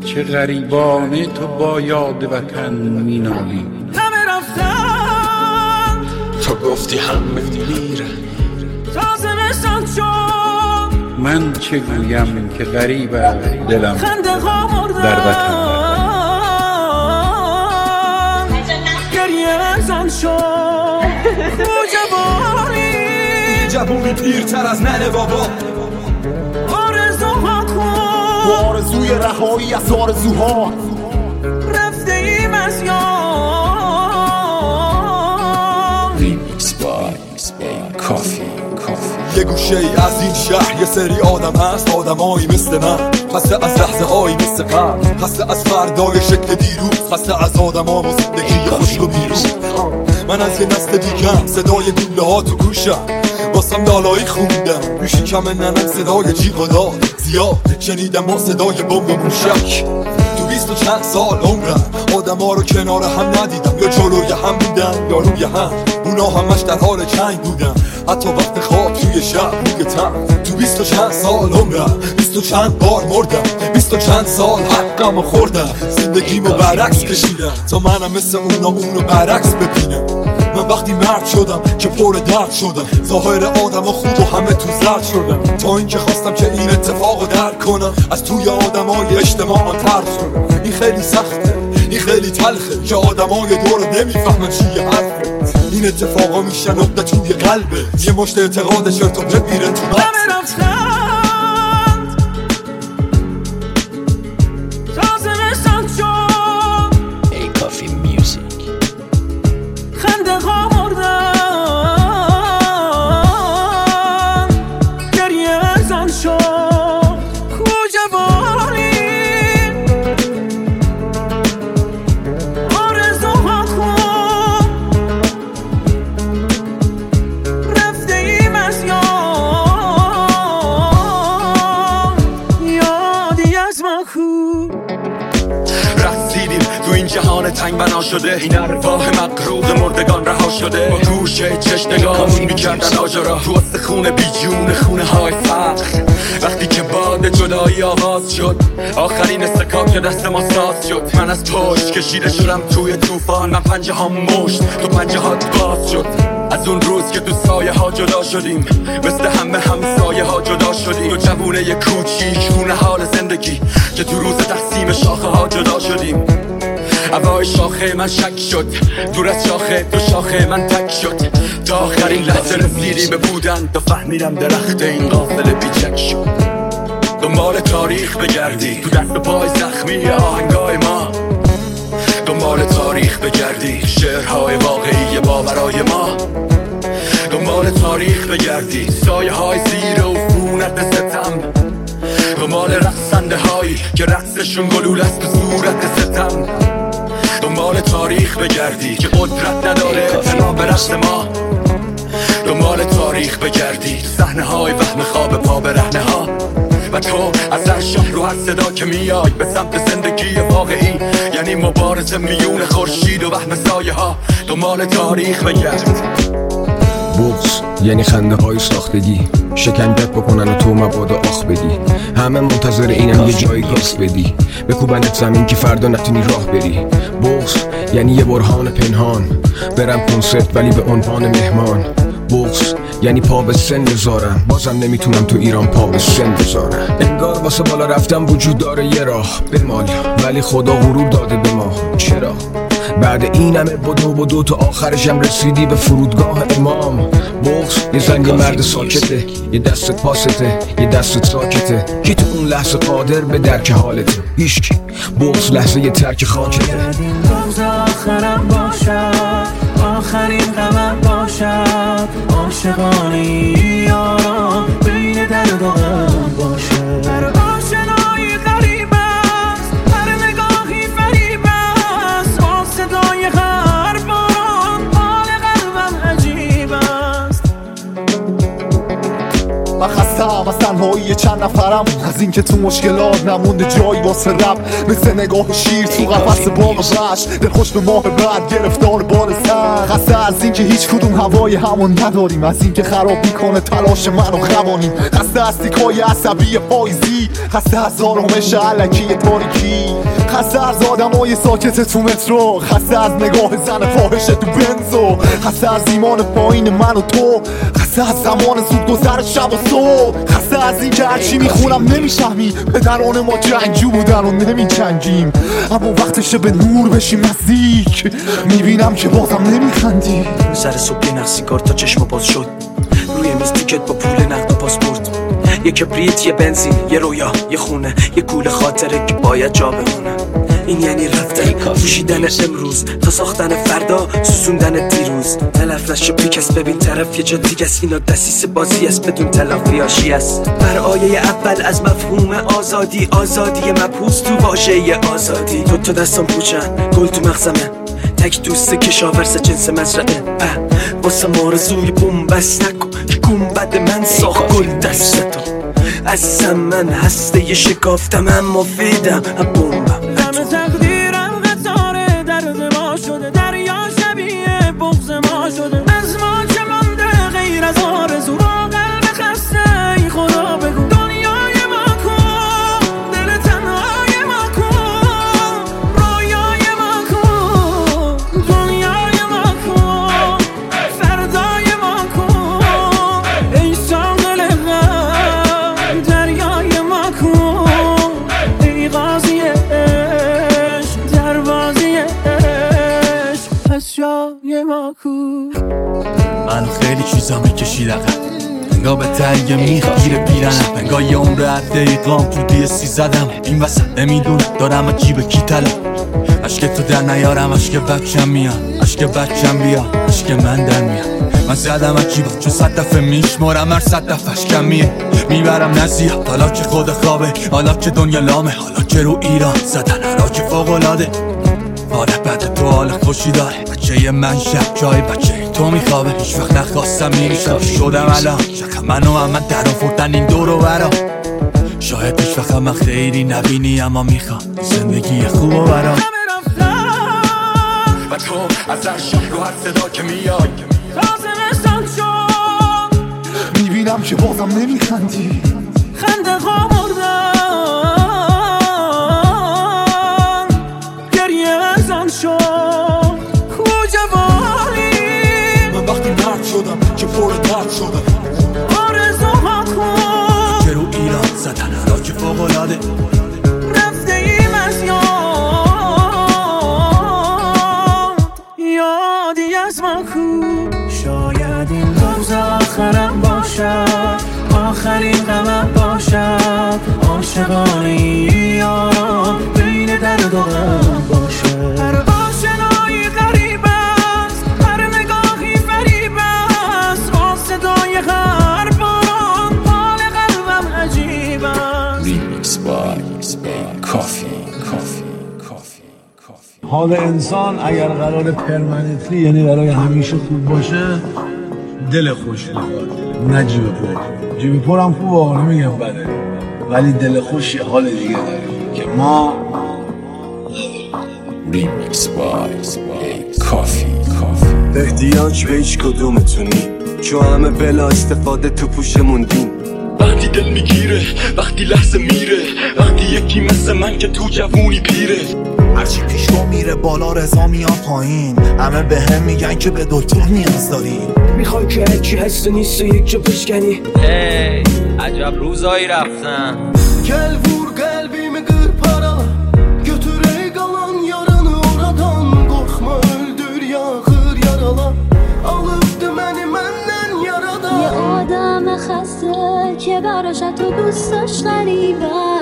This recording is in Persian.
چه غریبانه تو با یاد وطن مینالی. همه رفتن تو گفتی همه میره تازه بسان شد. من چه گویم که غریب دلم خنده ها مردن در وطن گریه زن شد. جوونی پیرتر از ننه بابا آرزوها کن با آرزوی رهایی از آرزوها رفته ایم از یاد. ریمیکس بای کافی. یه گوشه ای از این شهر یه سری آدم هست، آدمایی مثل من، خسته از لحظه هایی مثل قبل، خسته از فردای شکل دیروز، خسته از آدم ها و زندگی خوشگ و بیروز. من از یه نسل دیگم، صدای گوله ها تو گوشم، واسم دالایی خوندم روشی کم ننم، صدای جیغ و داد زیاد شنیدم با صدای بمب و موشک. تو 20 و چند سال عمرم آدم ها رو کنار هم ندیدم، یا جلوی هم بودن یا روی هم، اونا همش در حال جنگ بودن، حتی وقت خواب توی شب روی تن. تو 20 و چند سال عمرم 20 و چند بار مردم، 20 و چند سال حقم خوردم، زندگیمو برعکس کشیدم تا منم مثل اونا اونو برعکس ببینم. من وقتی مرد شدم که پر درد شدم، ظاهر آدم خوب و همه تو زرد شدم، تا اینکه خواستم که این اتفاقو درک کنم، از توی آدمای اجتماع طرد شدم. این خیلی سخته، این خیلی تلخه که آدمای دور نمیفهمن چیه حرفه. این اتفاقا میشن نقطه توی قلبه، یه مشت اعتقاد شرط و پرت میره تو مغزه. رسیدیم تو این جهان تنگ بنا شده، این ارواح مغروق مردگان رها شده، با گوشه چشم نگاهمون میکردن آجرا تو وسط خونه بیجون خونه های فقر. وقتی که باد جدایی آغاز شد، آخرین استکاک دست ما ساز شد، من از پشت کشیده شدم توی طوفان، من پنجه ها مشت تو پنجه هات باز شد. از اون روز که تو سایه ها جدا شدیم، مثل همه همسایه ها جدا شدیم، تو جوونه ی کوچیک خونه حال زندگی که تو روز تقسیم شاخه ها جدا شدیم. هوای شاخه من شک شد، دور از شاخه تو شاخه من تک شد، تا آخرین لحظه رسیدیم به بودن، تا فهمیدم درخت این غافل بیچک شد. دنبال تاریخ بگردی تو دست و پای زخمی آهنگای ما، دنبال تاریخ بگردی شعرهای واقعی باورای ما، دنبال تاریخ بگردی سایه های زیر و فونت ستم، دنبال رقصنده هایی که رقصشون گلول است تو صورت ستم، دنبال تاریخ بگردی که قدرت نداره اعتنا به رقص ما، دنبال تاریخ بگردی صحنه های وهم خواب پا به رهنه ها، و تو از هر شهر و هر صدا که میای به سمت زندگی واقعی، یعنی مبارزه میون خورشید و وهم سایه ها، دنبال تاریخ بگرد. بغض یعنی خنده های ساختگی، شکنجت بکنن و تو مبادا آخ بدی، همه منتظر اینم یه جایی گاز بدی، بکوبنت زمین که فردا نتونی راه بری. بغض یعنی یه برهان پنهان، برم کنسرت ولی به عنوان مهمان. بغض یعنی پا به سن بذارم، بازم نمیتونم تو ایران پا به سن بذارم. انگار واسه بالا رفتم وجود داره یه راه بمال، ولی خدا غرور داده به ما. چرا؟ بعد این همه بدو تو آخرشم رسیدی به فرودگاه امام. بغض یه زنگ مرد ساکته، یه دستت پاسته، یه دستت ساکته، کی تو اون لحظه قادر به درک حالته؟ هیچکی. بغض لحظه یه ترک خاکته. این روز آخرم باشد، آخرین غمم باشد، عاشقانه یارم بین درد و غم باشد. هر آشنایی غریب است، هر نگاهی فریب است، با صدای هر باران حال قلبم عجیب است. من خستم از تنهایی تنهایی چند نفرم، از اینکه تو مشکلات نمونده جایی واسه رب، مثل نگاه شیر تو قفس باغ وحش، دلخوش به ماه بعد گرفتار بار سر. خسته از اینکه هیچ کدوم هوای همون نداریم، از اینکه خراب میکنه تلاش منو قوانین. خسته از تیکای عصبی پاییزی، خسته از آرامش الکی تاریکی، خسته از آدمای ساکت تو مترو، خسته از نگاه زن فاحش تو بنزو، خسته از ایمان پایین من و تو، خسته از زمان زود گذر شب و صبح، خسته از این که هرچی میخونم نمیشهمی، پدران ما جنگجو بودن و نمیجنگیم، اما وقتشه به نور بشیم نزدیک، میبینم که بازم نمیخندی. سر صبح یه نخ سیگار تا چشم باز شد، روی میز تیکت با پول نقد و پاسپورت، یه کبریت، یه بنزین، یه رویا، یه خونه، یه گول خاطره که باید جا بمونه. این یعنی رفتن، پوشیدن امروز تا ساختن فردا، سوزوندن دیروز. تلف نشو پیکس، ببین طرف یه جا دیگه است، اینا دسیس بازی است بدون تلافی آشی است. بر آیه اول از مفهوم آزادی، آزادی مبهوس تو واژه آزادی. تو دستم پوچن، گل تو مغزمه، تک دوست کشاورز جنس مزرعه. واسه مارزوی بومبست نکن که گنبد من ساخت گل دستتو. از من هسته ی شکافتم اما فیدم بومبم. همه تقدیرم قطار درد ما شده، دریا شبیه بغض ما شده، از ما چه مانده غیر از آرزو، با قلب خسته ای خدا بگو دنیای ما کن، دل تنهای ما کن، رویای ما کن، دنیای ما کن، فردای ما کن، ای ساحل غم دریای ما کن، ای قاضی عشق دروازی عشق پس جای ما کن. من خیلی چیزا میکشید عقب، انگاه به تنگ میخ گیر پیرنم، انگاه یه عمر عده ایقام تو دیسی زدم این وسط، نمیدونم دارم جیب کی طلب. عشق تو در نیارم، عشق بچم میاد، عشق بچم بیاد، عشق من در میاد. من زدم عجیبا چون 100 دفعه میشمارم، هر 100 دفعش کمیه میبرم نزیاد. حالا که خود خوابه، حالا که دنیا لامه، حالا که رو ایران زدن حراج فوق‌العاده. آره بعد تو حال خوشی داره، بچه من شب جای بچه تو میخوابه. هیچ وقت نخواستم میریشم شدم الان، شکم منو هم من در آوردن این دور و برا. شاید هیچ وقت من خیلی نبینی اما میخوام زندگی خوب و برا. و تو از هر شب رو هر صدا که میاد رازمستان شد، میبینم که بازم نمیخندی، خنده خوابردن گریه ازان شد، جوانی من وقتی مرد شدم که پر درد شدم. آرزوها کن که رو ایران زدن حراج فوق‌العاده. رفته ایم از یادی از ما کن. شاید این روز آخرم باشد، آخرین غمم باشد، عاشقانه یارم بین درد و غم باشد. هر آشنایی غریب است، هر نگاهی فریب است، با صدای هر باران حال قلبم عجیب است. Remix by Coffee. حال انسان اگر قرار پرمننتلی یعنی برای همیشه خوب باشه، دل خوش میخواد نه جیب پر. جیب پر هم خوبه، آقا نمیگم بده، ولی دل خوش یه حال دیگه داره که ما Remix by Coffee. احتیاج به هیچ کدومتونی، چون همه بلا استفاده تو پوش موندین. وقتی دل میگیره، وقتی لحظه میره، وقتی یکی مثل من که تو جوونی پیره. هرچی پیش رو میره بالا رضا میاد پایین، همه به هم میگن که به دکتر نیاز داری. میخوای که هرچی هست و نیست و یک جا بشکنی. ey acaba ruzayı rafsan. Gel vur kalbimi kır parala, götür ey kalan yaranı oradan. Korkma öldür yakır yarala, alıp dümeni menden yaradan. یه آدم خسته که براش تو دوست داشت غریبه